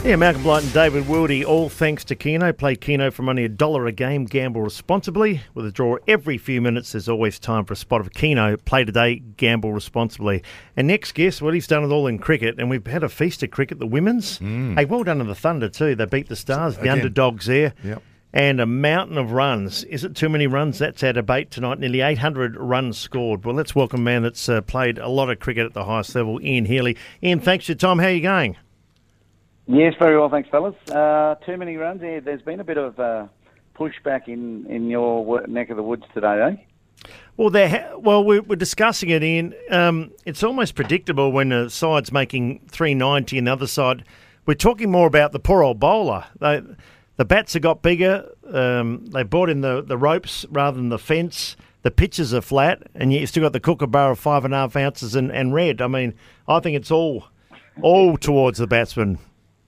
Yeah, Malcolm Blight and David Wildy, all thanks to Keno. Play Keno from only $1 a game. Gamble responsibly. With a draw every few minutes, there's always time for a spot of Keno. Play today, gamble responsibly. And next guest, well, he's done it all in cricket, and we've had a feast of cricket, the women's. Hey, well done to the Thunder too. They beat the Stars, the underdogs there. Yep. And a mountain of runs. Is it too many runs? That's our debate tonight. Nearly 800 runs scored. Well, let's welcome a man that's played a lot of cricket at the highest level, Ian Healy. Ian, thanks for your time. How are you going? Yes, very well, thanks, fellas. Too many runs. Yeah, there's been a bit of pushback in your neck of the woods today, eh? Well, we're discussing it, Ian. It's almost predictable when a side's making 390 and the other side. We're talking more about the poor old bowler. The bats have got bigger. They brought in the ropes rather than the fence. The pitches are flat, and you've still got the kookaburra of 5.5 ounces and red. I mean, I think it's all towards the batsman.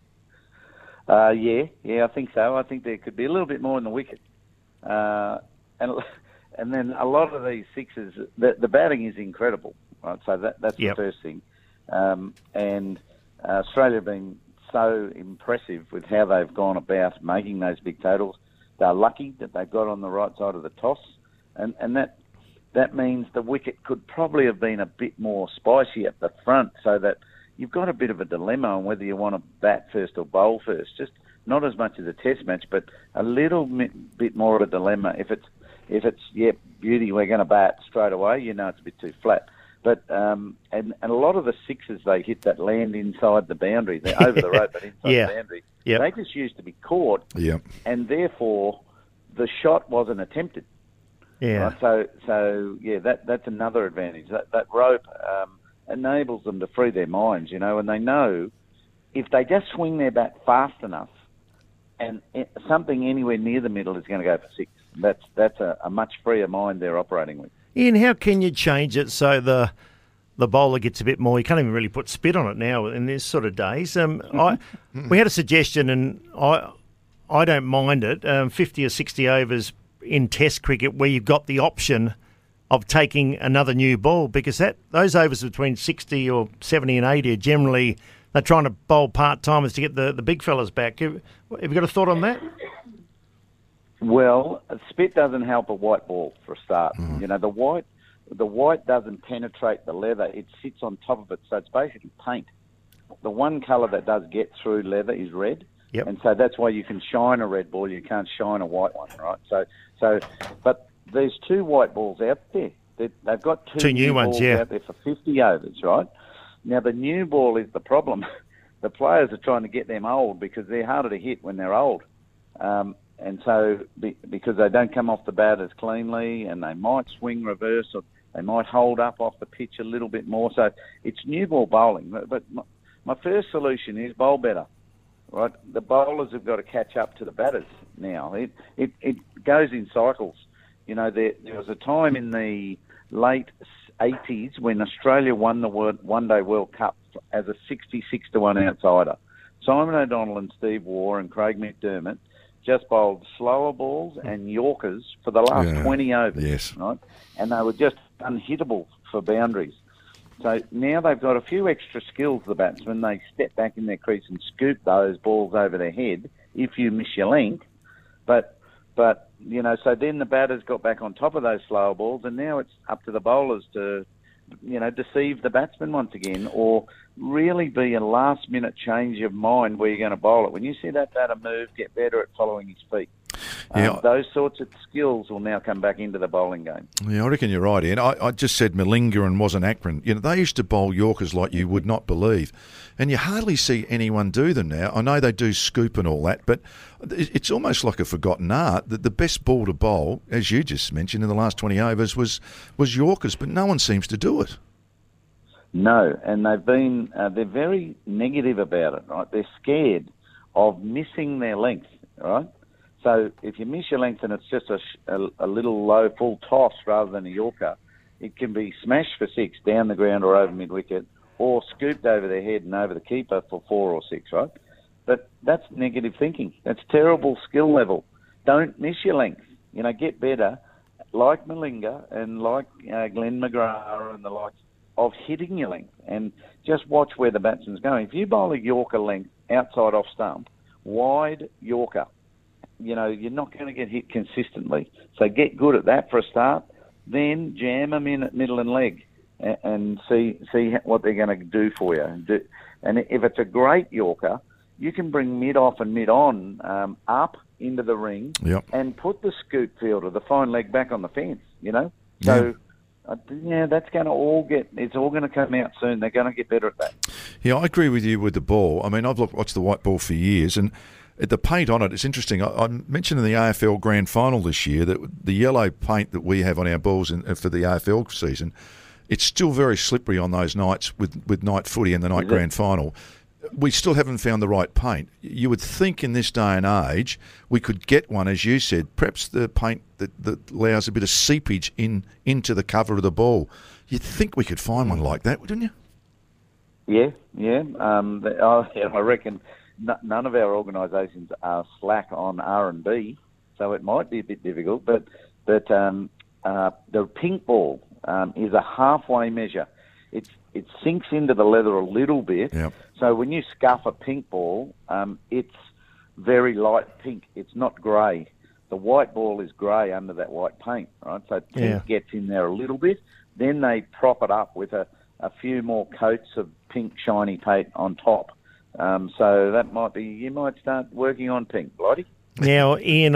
Yeah, I think so. I think there could be a little bit more in the wicket. And then a lot of these sixes, the batting is incredible, right? So that's the first thing. And Australia have been so impressive with how they've gone about making those big totals. They're lucky that they've got on the right side of the toss. And that means the wicket could probably have been a bit more spicy at the front, so that you've got a bit of a dilemma on whether you want to bat first or bowl first. Just not as much as a test match, but a little bit more of a dilemma. If it's beauty, we're going to bat straight away, it's a bit too flat. But and a lot of the sixes they hit that land inside the boundary, they're over the rope but inside the boundary. Yep. They just used to be caught, and therefore the shot wasn't attempted. Yeah. Right? So that's another advantage. That rope enables them to free their minds, and they know if they just swing their bat fast enough, and something anywhere near the middle is going to go for six. That's a much freer mind they're operating with. Ian, how can you change it so the bowler gets a bit more? You can't even really put spit on it now in these sort of days. We had a suggestion, and I don't mind it. 50 or 60 overs in Test cricket where you've got the option of taking another new ball, because those overs between 60 or 70 and 80 are generally they're trying to bowl part-timers to get the big fellas back. Have you got a thought on that? Well, spit doesn't help a white ball for a start. The white doesn't penetrate the leather. It sits on top of it, so it's basically paint. The one colour that does get through leather is red. Yep. And so that's why you can shine a red ball, you can't shine a white one, right? But there's two white balls out there. They've got two new ones out there for 50 overs, right? Now, the new ball is the problem. The players are trying to get them old because they're harder to hit when they're old. And so because they don't come off the bat as cleanly, and they might swing reverse, or they might hold up off the pitch a little bit more. So it's new ball bowling. But my first solution is bowl better. Right, the bowlers have got to catch up to the batters now. It goes in cycles. There was a time in the late 80s when Australia won the One Day World Cup as a 66-1 outsider. Simon O'Donnell and Steve Waugh and Craig McDermott just bowled slower balls and Yorkers for the last 20 overs, right? And they were just unhittable for boundaries. So now they've got a few extra skills, the batsmen. They step back in their crease and scoop those balls over their head if you miss your length. But so then the batters got back on top of those slower balls, and now it's up to the bowlers to, deceive the batsman once again, or really be a last-minute change of mind where you're going to bowl it. When you see that batter move, get better at following his feet. Those sorts of skills will now come back into the bowling game. Yeah, I reckon you're right, Ian. I just said Malinga and wasn't Akron. They used to bowl Yorkers like you would not believe. And you hardly see anyone do them now. I know they do scoop and all that, but it's almost like a forgotten art that the best ball to bowl, as you just mentioned, in the last 20 overs was Yorkers, but no one seems to do it. No, and they're very negative about it, right? They're scared of missing their length, right? So if you miss your length and it's just a little low full toss rather than a Yorker, it can be smashed for six down the ground or over mid-wicket, or scooped over their head and over the keeper for 4 or 6, right? But that's negative thinking. That's terrible skill level. Don't miss your length. Get better, like Malinga and like Glenn McGrath and the likes, of hitting your length. And just watch where the batsman's going. If you bowl a Yorker length outside off stump, wide Yorker. You know, you're not going to get hit consistently. So get good at that for a start. Then jam them in at middle and leg and see what they're going to do for you. And if it's a great Yorker, you can bring mid-off and mid-on up into the ring and put the scoop fielder, the fine leg, back on the fence, you know? So, that's going to it's all going to come out soon. They're going to get better at that. Yeah, I agree with you with the ball. I mean, I've watched the white ball for years, and the paint on it, it's interesting. I mentioned in the AFL Grand Final this year that the yellow paint that we have on our balls for the AFL season, it's still very slippery on those nights with night footy and the night Grand Final. We still haven't found the right paint. You would think in this day and age we could get one, as you said, perhaps the paint that allows a bit of seepage into the cover of the ball. You'd think we could find one like that, wouldn't you? Yeah. I reckon none of our organisations are slack on R&D, so it might be a bit difficult. But the pink ball is a halfway measure. It sinks into the leather a little bit. Yep. So when you scuff a pink ball, it's very light pink. It's not grey. The white ball is grey under that white paint, right? So pink gets in there a little bit. Then they prop it up with a few more coats of pink shiny paint on top. So that might be, you might start working on pink, Blighty. Now, Ian,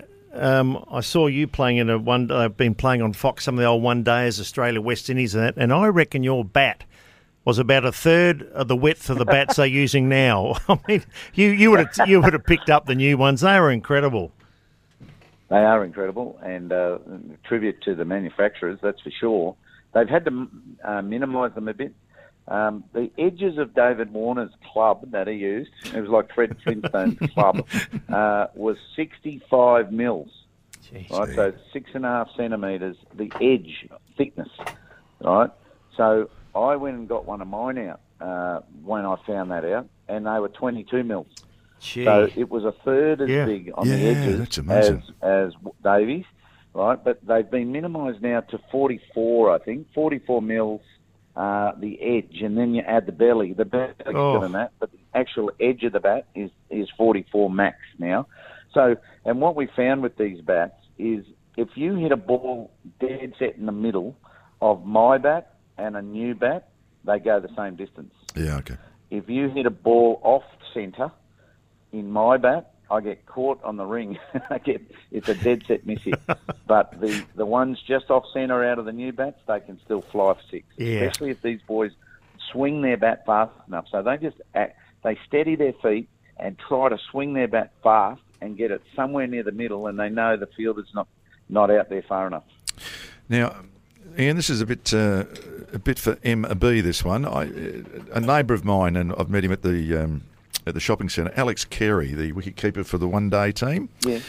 I saw you playing in I've been playing on Fox some of the old one days, Australia, West Indies, and I reckon your bat was about a third of the width of the bats they're using now. I mean, you would have picked up the new ones. They were incredible. They are incredible, and tribute to the manufacturers, that's for sure. They've had to minimise them a bit. The edges of David Warner's club that he used, it was like Fred Flintstone's club, was 65 mils. Jeez. Right, so 6.5 centimetres, the edge thickness, right? So I went and got one of mine out when I found that out, and they were 22 mils. Gee. So it was a third as big on the edges that's amazing. as Davies, right? But they've been minimised now to 44, I think, 44 mils. The edge, and then you add the belly. The belly's bigger than that, but the actual edge of the bat is 44 max now. So, and what we found with these bats is if you hit a ball dead set in the middle of my bat and a new bat, they go the same distance. Yeah, okay. If you hit a ball off centre in my bat, I get caught on the ring. It's a dead set miss hit. But the ones just off centre out of the new bats, they can still fly for six. Yeah. Especially if these boys swing their bat fast enough. So they steady their feet and try to swing their bat fast and get it somewhere near the middle, and they know the fielder's not out there far enough. Now, Ian, this is a bit for MB, this one. A neighbour of mine, and I've met him at the shopping centre, Alex Carey, the wicketkeeper for the one-day team. Yeah.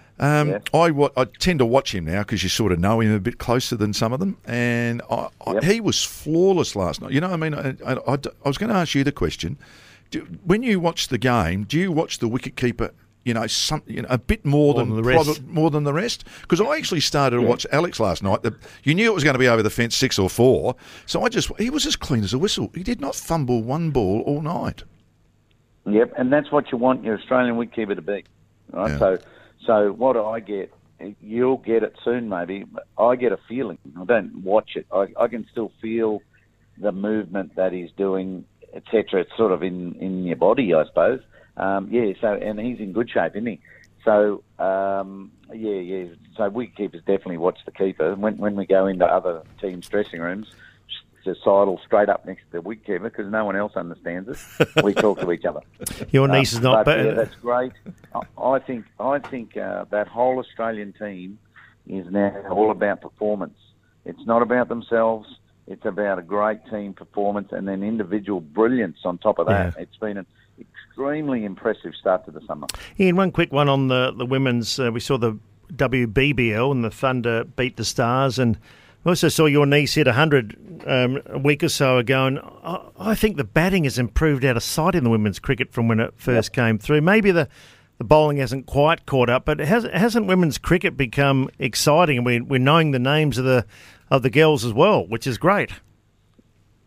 I tend to watch him now because you sort of know him a bit closer than some of them, and he was flawless last night. You know, I mean, I was going to ask you the question. When you watch the game, do you watch the wicketkeeper, a bit more than the rest? Because I actually started to watch Alex last night. You knew it was going to be over the fence 6 or 4, so he was as clean as a whistle. He did not fumble one ball all night. Yep, and that's what you want your Australian wicketkeeper to be, right? Yeah. So what I get, you'll get it soon maybe, but I get a feeling. I don't watch it. I can still feel the movement that he's doing, etc. It's sort of in your body, I suppose. And he's in good shape, isn't he? So, So wicketkeepers definitely watch the keeper. When we go into other teams' dressing rooms, just sidle straight up next to the wicketkeeper because no one else understands it. We talk to each other. Your niece is not bad. Yeah, that's great. I think that whole Australian team is now all about performance. It's not about themselves. It's about a great team performance and then individual brilliance on top of that. Yeah. It's been an extremely impressive start to the summer. Ian, one quick one on the women's. We saw the WBBL and the Thunder beat the Stars, and I also saw your niece hit 100 a week or so ago, and I think the batting has improved out of sight in the women's cricket from when it first came through. Maybe the bowling hasn't quite caught up, but hasn't women's cricket become exciting? And we're knowing the names of the girls as well, which is great.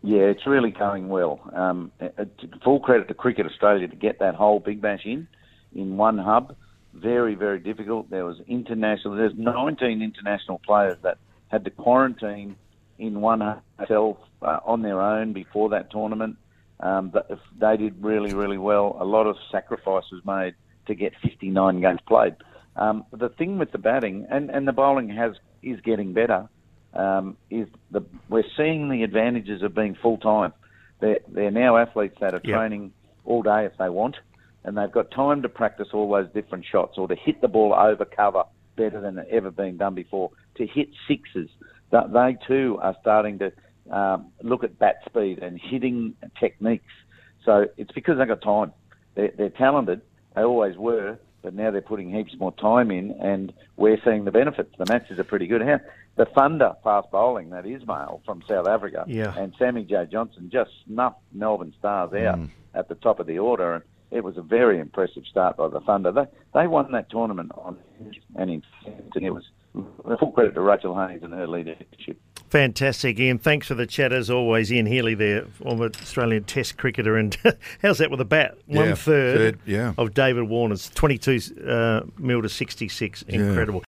Yeah, it's really going well. Full credit to Cricket Australia to get that whole Big Bash in one hub. Very, very difficult. There's 19 international players that had to quarantine in one hotel on their own before that tournament. But they did really, really well. A lot of sacrifice was made to get 59 games played. The thing with the batting and the bowling is getting better. We're seeing the advantages of being full time. They're now athletes that are training all day if they want, and they've got time to practice all those different shots or to hit the ball over cover better than it ever been done before. To hit sixes, they too are starting to look at bat speed and hitting techniques. So it's because they've got time. They're talented. They always were. But now they're putting heaps more time in, and we're seeing the benefits. The matches are pretty good. The Thunder fast bowling, that Ismail from South Africa, and Sammy J. Johnson just snuffed Melbourne Stars out at the top of the order, and it was a very impressive start by the Thunder. They won that tournament on and it was full credit to Rachel Haynes and her leadership. Fantastic, Ian. Thanks for the chat as always. Ian Healy there, former Australian Test cricketer. And how's that with a bat? One third of David Warner's 22 mil to 66. Incredible.